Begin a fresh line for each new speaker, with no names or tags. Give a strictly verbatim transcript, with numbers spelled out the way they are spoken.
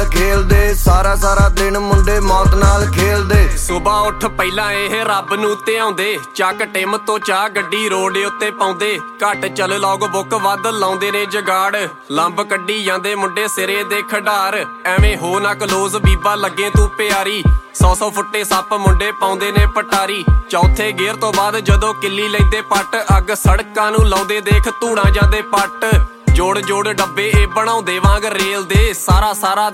खेलदे सारा सारा दिन मुंडे मौत नाल खेलदे।
सुबह उठ पहला ਇਹ ਰੱਬ ਨੂੰ ਧਿਆਉਂਦੇ ਚੱਕ ਟਿਮ ਤੋਂ ਚਾਹ ਗੱਡੀ ਰੋਡ ਉੱਤੇ ਪਾਉਂਦੇ ਘੱਟ ਚੱਲ ਲੌਗ ਬੁੱਕ ਵੱਧ ਲਾਉਂਦੇ ਨੇ ਜਗਾੜ ਲੰਬ ਕੱਢੀ ਜਾਂਦੇ ਮੁੰਡੇ ਸਿਰੇ ਦੇ ਖਿਡਾਰ ਐਵੇਂ ਹੋ ਨਾ ਕਲੋਜ਼ ਬੀਬਾ ਲੱਗੇ ਤੂੰ ਪਿਆਰੀ ਸੌ ਸੌ ਫੁੱਟੇ ਸੱਪ ਮੁੰਡੇ ਪਾਉਂਦੇ ਨੇ ਪਟਾਰੀ ਚੌਥੇ ਗੇਅਰ ਤੋਂ ਬਾਅਦ ਜਦੋਂ ਕਿੱਲੀ ਲੈਂਦੇ ਪੱਟ ਅੱਗ ਸੜਕਾਂ ਨੂੰ ਲਾਉਂਦੇ ਦੇਖ ਧੂੜਾਂ ਜਾਂਦੇ ਪੱਟ ਜੋੜ ਜੋੜ ਡੱਬੇ ਇਹ ਬਣਾਉਂਦੇ ਵਾਂਗ ਰੇਲ ਦੇ ਸਾਰਾ ਸਾਰਾ